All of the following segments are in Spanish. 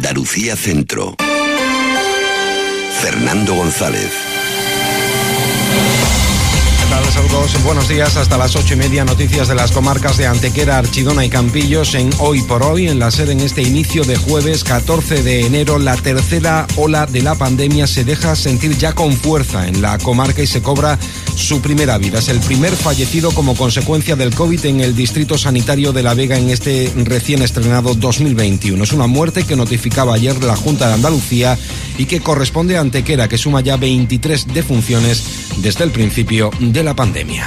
Andalucía Centro. Fernando González. Saludos, buenos días, hasta las 8:30, noticias de las comarcas de Antequera, Archidona y Campillos en Hoy por Hoy. En la SER, en este inicio de jueves 14 de enero, la tercera ola de la pandemia se deja sentir ya con fuerza en la comarca y se cobra su primera vida. Es el primer fallecido como consecuencia del COVID en el Distrito Sanitario de La Vega en este recién estrenado 2021. Es una muerte que notificaba ayer la Junta de Andalucía y que corresponde a Antequera, que suma ya 23 defunciones desde el principio de la pandemia.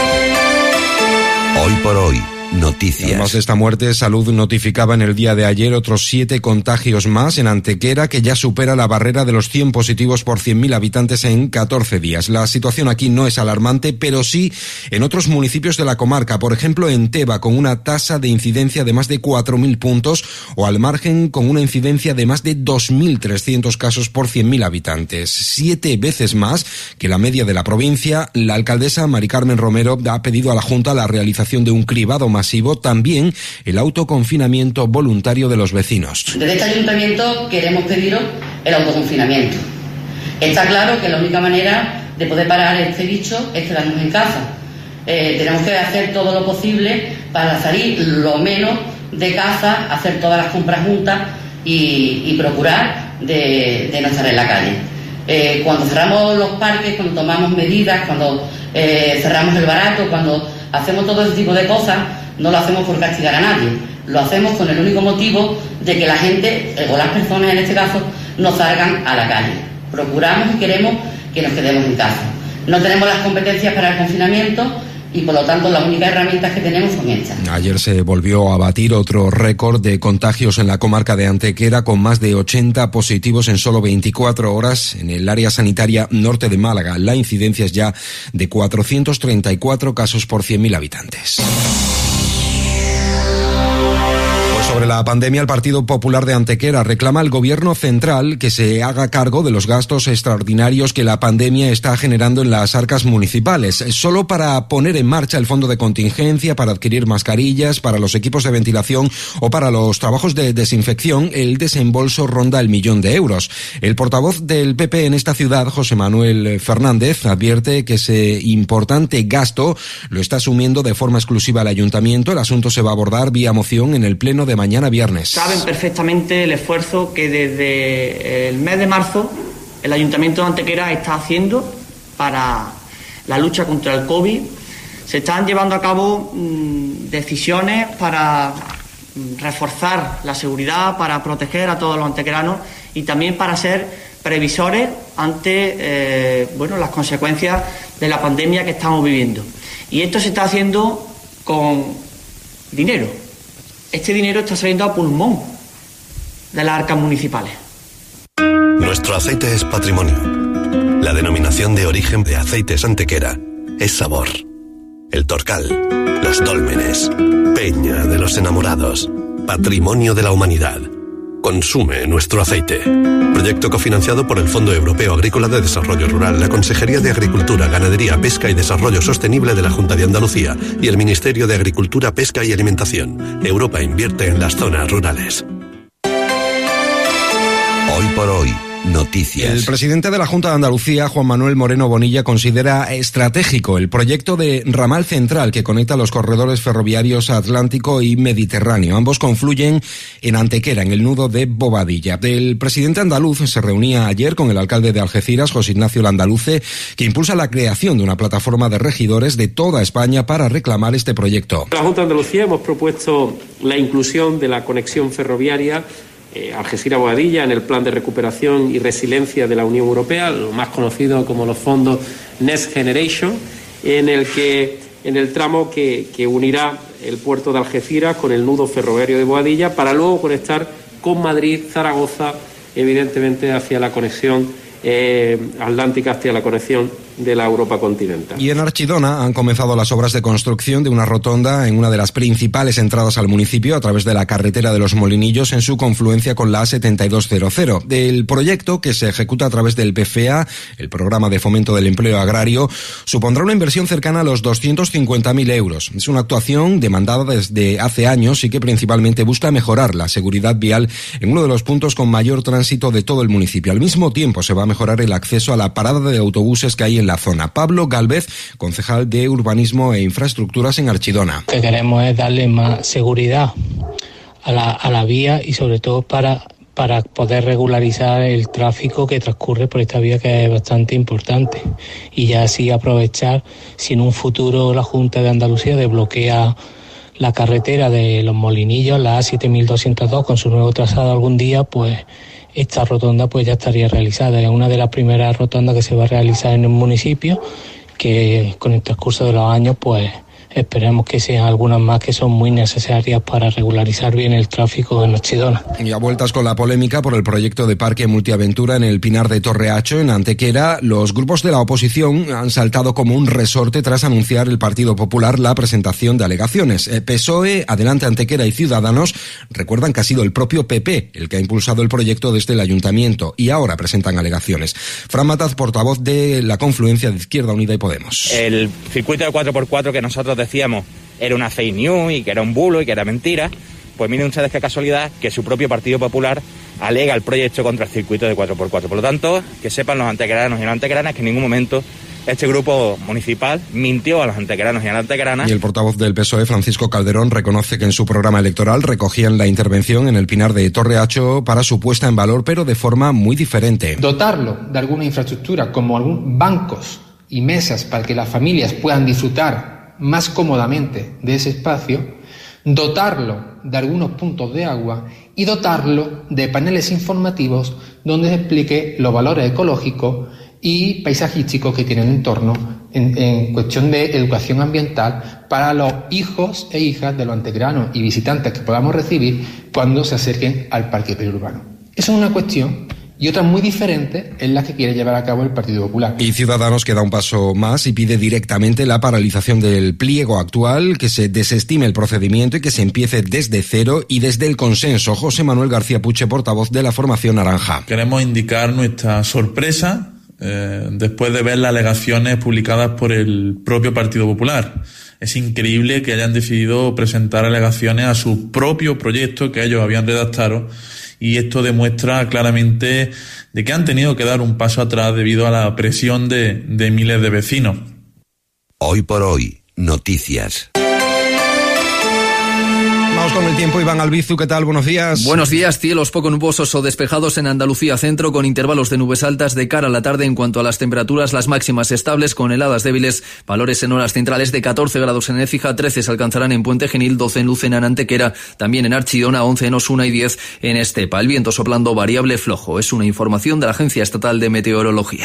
Hoy por hoy, noticias. Además de esta muerte, Salud notificaba en el día de ayer otros 7 contagios más en Antequera, que ya supera la barrera de los 100 positivos por 100.000 habitantes en 14 días. La situación aquí no es alarmante, pero sí en otros municipios de la comarca, por ejemplo en Teba, con una tasa de incidencia de más de 4.000 puntos, o al margen con una incidencia de más de 2.300 casos por 100.000 habitantes. 7 veces más que la media de la provincia. La alcaldesa Mari Carmen Romero ha pedido a la Junta la realización de un cribado masivo, también el autoconfinamiento voluntario de los vecinos. Desde este ayuntamiento queremos pediros el autoconfinamiento. Está claro que la única manera de poder parar este bicho es quedarnos en casa. Tenemos que hacer todo lo posible para salir lo menos de casa, hacer todas las compras juntas y procurar de no estar en la calle. Cuando cerramos los parques, cuando tomamos medidas, cuando cerramos el barato, cuando hacemos todo ese tipo de cosas, no lo hacemos por castigar a nadie, lo hacemos con el único motivo de que la gente, o las personas en este caso, no salgan a la calle. Procuramos y queremos que nos quedemos en casa. No tenemos las competencias para el confinamiento y por lo tanto las únicas herramientas que tenemos son estas. Ayer se volvió a batir otro récord de contagios en la comarca de Antequera, con más de 80 positivos en solo 24 horas en el área sanitaria norte de Málaga. La incidencia es ya de 434 casos por 100.000 habitantes. Sobre la pandemia, el Partido Popular de Antequera reclama al Gobierno central que se haga cargo de los gastos extraordinarios que la pandemia está generando en las arcas municipales. Solo para poner en marcha el fondo de contingencia, para adquirir mascarillas, para los equipos de ventilación o para los trabajos de desinfección, el desembolso ronda el 1 millón de euros. El portavoz del PP en esta ciudad, José Manuel Fernández, advierte que ese importante gasto lo está asumiendo de forma exclusiva el ayuntamiento. El asunto se va a abordar vía moción en el pleno de mañana viernes. Saben perfectamente el esfuerzo que desde el mes de marzo el Ayuntamiento de Antequera está haciendo para la lucha contra el COVID. Se están llevando a cabo decisiones para reforzar la seguridad, para proteger a todos los antequeranos y también para ser previsores ante las consecuencias de la pandemia que estamos viviendo. Y esto se está haciendo con dinero. Este dinero está saliendo a pulmón de las arcas municipales. Nuestro aceite es patrimonio. La denominación de origen de Aceites Antequera es sabor. El Torcal, los dólmenes, Peña de los enamorados, patrimonio de la humanidad. Consume nuestro aceite. Proyecto cofinanciado por el Fondo Europeo Agrícola de Desarrollo Rural, la Consejería de Agricultura, Ganadería, Pesca y Desarrollo Sostenible de la Junta de Andalucía y el Ministerio de Agricultura, Pesca y Alimentación. Europa invierte en las zonas rurales. Hoy por hoy, noticias. El presidente de la Junta de Andalucía, Juan Manuel Moreno Bonilla, considera estratégico el proyecto de ramal central que conecta los corredores ferroviarios Atlántico y Mediterráneo. Ambos confluyen en Antequera, en el nudo de Bobadilla. El presidente andaluz se reunía ayer con el alcalde de Algeciras, José Ignacio Landaluce, que impulsa la creación de una plataforma de regidores de toda España para reclamar este proyecto. En la Junta de Andalucía hemos propuesto la inclusión de la conexión ferroviaria Algeciras-Boadilla en el Plan de Recuperación y Resiliencia de la Unión Europea, lo más conocido como los fondos Next Generation, en el tramo que unirá el puerto de Algeciras con el nudo ferroviario de Boadilla, para luego conectar con Madrid, Zaragoza, evidentemente hacia la conexión atlántica, hacia la conexión de la Europa continental. Y en Archidona han comenzado las obras de construcción de una rotonda en una de las principales entradas al municipio a través de la carretera de los Molinillos en su confluencia con la A7200. Del proyecto, que se ejecuta a través del PFEA, el Programa de Fomento del Empleo Agrario, supondrá una inversión cercana a los 250.000 euros. Es una actuación demandada desde hace años y que principalmente busca mejorar la seguridad vial en uno de los puntos con mayor tránsito de todo el municipio. Al mismo tiempo se va a mejorar el acceso a la parada de autobuses que hay en la zona. Pablo Gálvez, concejal de Urbanismo e Infraestructuras en Archidona. Lo que queremos es darle más seguridad a la vía y sobre todo para poder regularizar el tráfico que transcurre por esta vía, que es bastante importante, y ya así aprovechar si en un futuro la Junta de Andalucía desbloquea la carretera de los Molinillos, la A7202, con su nuevo trazado algún día, pues esta rotonda pues ya estaría realizada. Es una de las primeras rotondas que se va a realizar en el municipio, que con el transcurso de los años pues esperemos que sean algunas más que son muy necesarias para regularizar bien el tráfico en Archidona. Y a vueltas con la polémica por el proyecto de parque multiaventura en el Pinar de Torrehacho, en Antequera, los grupos de la oposición han saltado como un resorte tras anunciar el Partido Popular la presentación de alegaciones. PSOE, Adelante Antequera y Ciudadanos recuerdan que ha sido el propio PP el que ha impulsado el proyecto desde el Ayuntamiento y ahora presentan alegaciones. Fran Mataz, portavoz de la confluencia de Izquierda Unida y Podemos. El circuito de 4x4 que nosotros decíamos era una fake news y que era un bulo y que era mentira, pues miren ustedes qué casualidad que su propio Partido Popular alega el proyecto contra el circuito de 4x4. Por lo tanto, que sepan los antequeranos y las antequeranas que en ningún momento este grupo municipal mintió a los antequeranos y a las antequeranas. Y el portavoz del PSOE, Francisco Calderón, reconoce que en su programa electoral recogían la intervención en el Pinar de Torrehacho para su puesta en valor, pero de forma muy diferente. Dotarlo de alguna infraestructura como algún bancos y mesas para que las familias puedan disfrutar más cómodamente de ese espacio, dotarlo de algunos puntos de agua y dotarlo de paneles informativos donde se explique los valores ecológicos y paisajísticos que tiene el entorno en cuestión de educación ambiental para los hijos e hijas de los antequeranos y visitantes que podamos recibir cuando se acerquen al parque periurbano. Esa es una cuestión. Y otra muy diferente es la que quiere llevar a cabo el Partido Popular. Y Ciudadanos que da un paso más y pide directamente la paralización del pliego actual, que se desestime el procedimiento y que se empiece desde cero y desde el consenso. José Manuel García Puche, portavoz de la formación naranja. Queremos indicar nuestra sorpresa después de ver las alegaciones publicadas por el propio Partido Popular. Es increíble que hayan decidido presentar alegaciones a su propio proyecto que ellos habían redactado, y esto demuestra claramente de que han tenido que dar un paso atrás debido a la presión de miles de vecinos. Hoy por hoy, noticias. Vamos con el tiempo. Iván Albizu, ¿qué tal? Buenos días. Buenos días. Cielos poco nubosos o despejados en Andalucía centro, con intervalos de nubes altas de cara a la tarde. En cuanto a las temperaturas, las máximas estables con heladas débiles, valores en horas centrales de 14 grados en Écija, 13 se alcanzarán en Puente Genil, 12 en Lucena, en Antequera, también en Archidona, 11 en Osuna y 10 en Estepa. El viento soplando variable flojo. Es una información de la Agencia Estatal de Meteorología.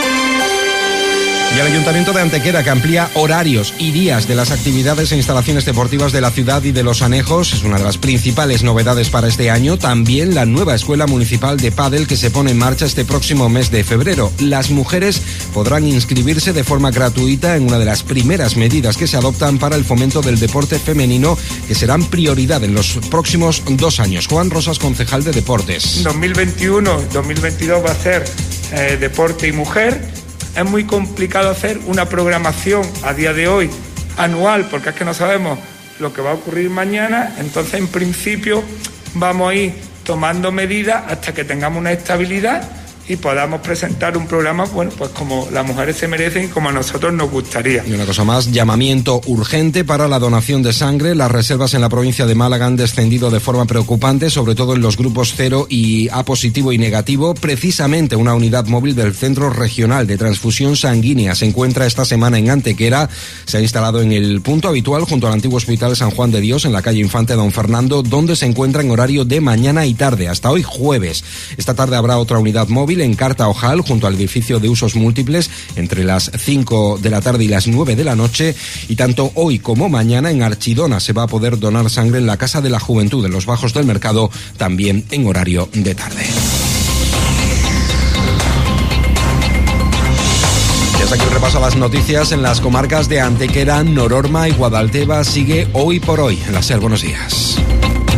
Y el Ayuntamiento de Antequera, que amplía horarios y días de las actividades e instalaciones deportivas de la ciudad y de los anejos, es una de las principales novedades para este año. También la nueva Escuela Municipal de Pádel, que se pone en marcha este próximo mes de febrero. Las mujeres podrán inscribirse de forma gratuita en una de las primeras medidas que se adoptan para el fomento del deporte femenino, que serán prioridad en los próximos 2 años. Juan Rosas, concejal de Deportes. 2021-2022 va a ser deporte y mujer. Es muy complicado hacer una programación a día de hoy anual, porque es que no sabemos lo que va a ocurrir mañana. Entonces, en principio, vamos a ir tomando medidas hasta que tengamos una estabilidad y podamos presentar un programa, bueno, pues como las mujeres se merecen y como a nosotros nos gustaría. Y una cosa más, llamamiento urgente para la donación de sangre. Las reservas en la provincia de Málaga han descendido de forma preocupante, sobre todo en los grupos 0 y A positivo y negativo. Precisamente una unidad móvil del Centro Regional de Transfusión Sanguínea se encuentra esta semana en Antequera. Se ha instalado en el punto habitual junto al antiguo Hospital San Juan de Dios, en la calle Infante Don Fernando, donde se encuentra en horario de mañana y tarde, hasta hoy jueves. Esta tarde habrá otra unidad móvil en Carta Ojal, junto al edificio de usos múltiples, entre las 5 de la tarde y las 9 de la noche. Y tanto hoy como mañana en Archidona se va a poder donar sangre en la Casa de la Juventud, en los Bajos del Mercado, también en horario de tarde. Hasta aquí el repaso a las noticias en las comarcas de Antequera, Nororma y Guadalteba. Sigue Hoy por Hoy en la SER. Buenos días.